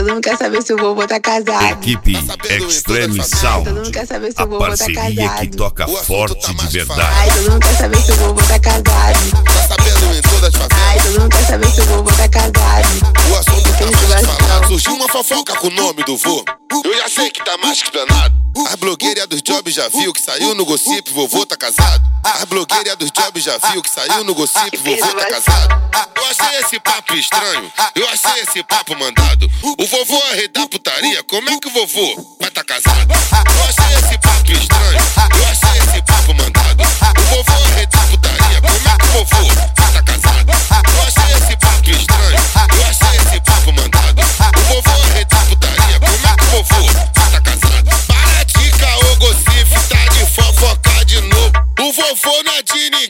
todo mundo quer saber se o vovô tá casado. Equipe Extreme Sound, Todo mundo quer saber se o a vovô tá parceria casado. que toca forte de verdade. Ai, todo mundo quer saber se o vovô tá casado. Tá sabendo em todas as favelas? Ai, todo mundo quer saber se o vovô tá casado. O assunto tá mais que falado. Surgiu uma fofoca com o nome do vô. Eu já sei que tá mais que explanado. As blogueiras dos jobs já viu que saiu no gossip, vovô tá casado. As blogueiras dos jobs já viu que saiu no gossip, vovô tá casado. Eu achei esse papo estranho, eu achei esse papo mandado. O vovô é rei da putaria, como é que o vovô vai tá casado? Eu achei esse papo estranho, eu achei esse papo mandado. O vovô é rei da putaria, como é que o vovô vai tá casado? Eu achei esse papo estranho, eu achei esse papo mandado. O vovô é rei da putaria, como é que o vovô vai tá casado? Para de caô, gossip, tá de fofoca de novo. O vovô não é de ninguém,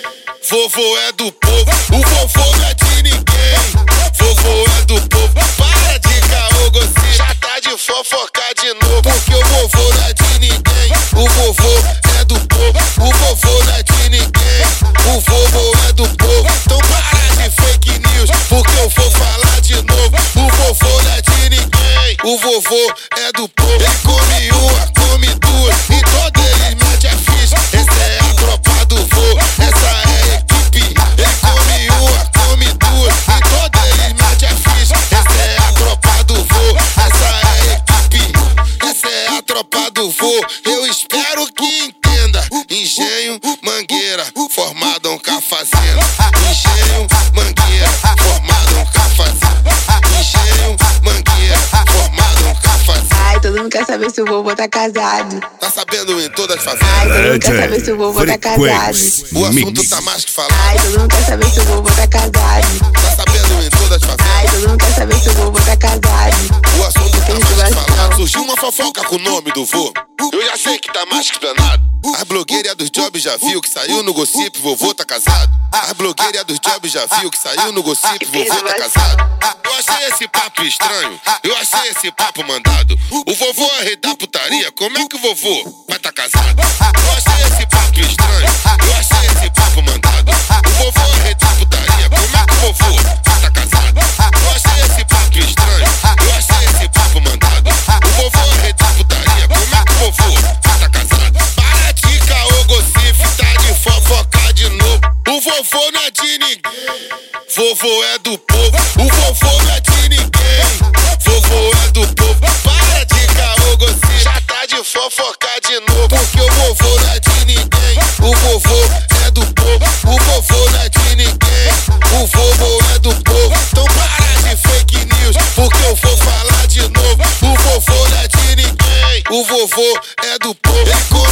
vovô é do povo. O vovô não é de ninguém, vovô é do povo. Para de caô, gossip, já tá de fofoca de novo. Porque o vovô não é de ninguém, o vovô é do povo. O vovô não é de ninguém, o vovô é do povo. Então para de fake news, porque eu vou falar de novo. O vovô não é de ninguém, o vovô é do povo. Ele come uma, come duas, e todos eles mete a ficha. Essa é a tropa do vô, essa é a equipe. Ele come uma, come duas, e todos eles mete a ficha. Essa é a tropa do vô, essa é a equipe. Essa é a tropa do vô, eu espero que entenda. Engenho, Mangueira, formado um cafazendo. Engenho, Mangueira, formado um cafazendo. Engenho, Mangueira, formado um cafazendo. Ai, todo mundo quer saber se o vovô tá casado. Tá sabendo em todas as Ai, favelas? todo mundo quer saber se o vovô tá casado. O assunto Mix. tá mais que falado. Ai, todo mundo quer saber se o vovô tá casado. Tá sabendo em todas as Ai, favelas? todo mundo quer saber se o vovô tá casado. O assunto tá mais que falado. Surgiu uma fofoca com o nome do vô. Eu já sei que tá mais que explanado. As blogueiras dos jobs já viu que saiu no gossip, vovô tá casado. As blogueiras dos jobs já viu que saiu no gossip, vovô tá casado. Eu achei esse papo estranho, eu achei esse papo mandado. O vovô é rei da putaria, como é que o vovô vai tá casado? Eu achei esse papo estranho, eu achei esse papo mandado. O vovô é rei da putaria, como é que o vovô vai tá casado? Eu achei esse papo estranho, eu achei esse papo mandado. O vovô é rei da putaria, como é que o vovô vai tá casado? Para de caô, gossip, tá de fofoca de novo. O vovô não é de ninguém, vovô é do povo. O vovô não é de ninguém, vovô é do povo. Para de caô, gossip, já tá de fofoca de novo. Porque o vovô não é de ninguém, o vovô é do povo. O vovô não é de ninguém, o vovô é do povo. Então para de fake news, porque eu vou falar de novo. O vovô não é de ninguém, o vovô é do povo. Ele